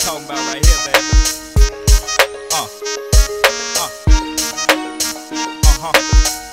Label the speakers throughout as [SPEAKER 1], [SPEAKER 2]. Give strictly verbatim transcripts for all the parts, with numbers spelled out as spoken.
[SPEAKER 1] talking about right here, baby. Uh. Uh. Uh-huh.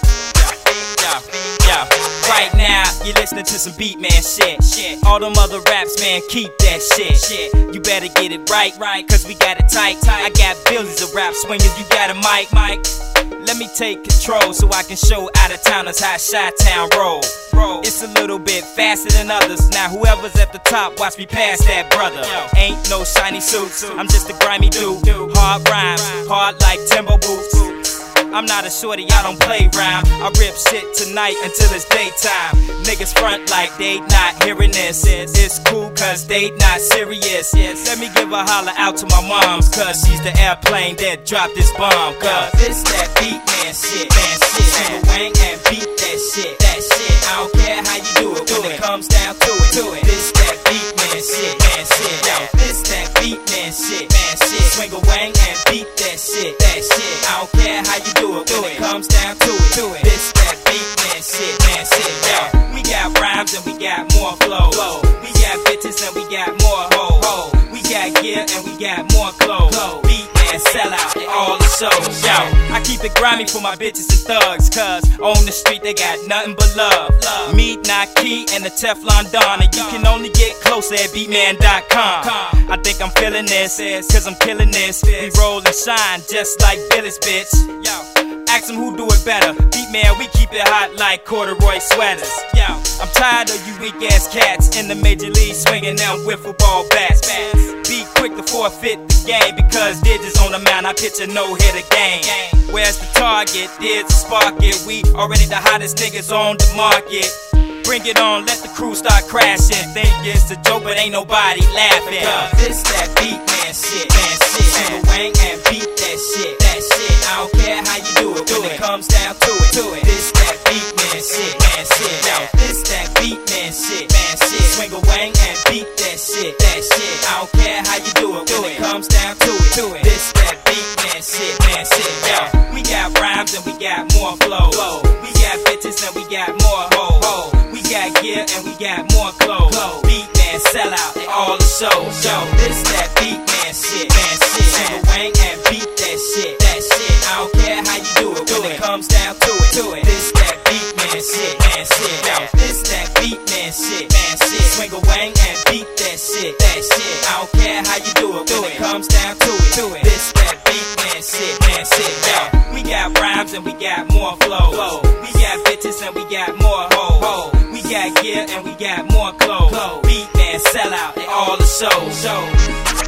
[SPEAKER 1] Yeah, yeah, yeah. Right now, you're listening to some Beatman shit. Shit. All them other raps, man, keep that shit. Shit. You better get it right, right, cause we got it tight, tight. I got billions of rap swingers, you got a mic, mic. Let me take control so I can show out-of-towners how Chi-Town roll. roll. It's a little bit faster than others. Now whoever's at the top, watch me pass that brother. Yo. Ain't no shiny suits, I'm just a grimy dude. Hard rhymes, hard like Timber boots. I'm not a shorty, I don't play rhyme. I rip shit tonight until it's daytime. Niggas front like they not hearing this. It's cool cause they not serious. Let me give a holler out to my moms, cause she's the airplane that dropped this bomb. Cause this that Beatman shit, man shit. Swing wang and beat that shit, that shit. I don't care how you do it when it comes down to it. To it. This that Beatman shit, man shit. Yo, this that Beatman shit, man shit. Swing a wang and beat that shit, that shit. I don't care how you do it when it comes down to it. To it. This that Beatman shit, man shit. Yo, we got rhymes and we got more flow. flow. We got bitches and we got more hoes. Ho. We got gear and we got more clothes. Clothes. Beatman sell out at all the shows. Yo, I keep it grimy for my bitches and thugs, cause on the street they got nothing but love. love. Meet Nike and the Teflon Don, and you can only get closer at beatman dot com. I think I'm feeling this, cause I'm killing this. We roll and shine just like Billy's bitch. Yo. Ask them who do it better. Beatman, we keep it hot like corduroy sweaters. Yo, I'm tired of you weak ass cats in the major league swinging them wiffle ball bats. Be quick to forfeit the game because digits on the mound. I pitch a no hitter game. Where's the target? There's a spark it. We already the hottest niggas on the market. Bring it on, let the crew start crashing. Think it's a joke, but ain't nobody laughing. Cause this that Beatman shit, man shit. Swing a wang and beat that shit, that shit. I don't care how you do it when it comes down to it. To it. This that Beatman shit, man shit. Yo, this that Beatman shit, man shit. Swing a wang and beat that shit, that shit. I don't care how you do it when it comes down to it. To it. This that Beatman shit, man shit. Yo, we got rhymes and we got more flow. We got bitches and we got more hoes. We got gear and we got more clothes. Clothes. Beatman sell out at all the shows. Yo, this that Beatman shit, man shit. Swing a wang and beat that shit, that shit. I don't care how you do it when it comes down to it. To it. This that Beatman shit, man shit. Yo, this that Beatman shit, man shit. Swing a wang and beat that shit, that shit. I don't care how you do it when it comes down to it. To it. This that Beatman shit, man shit. Yo, we got rhymes and we got more flow. We got bitches and we got more hoes. We got gear and we got more clothes. Beatman sell out at all the shows.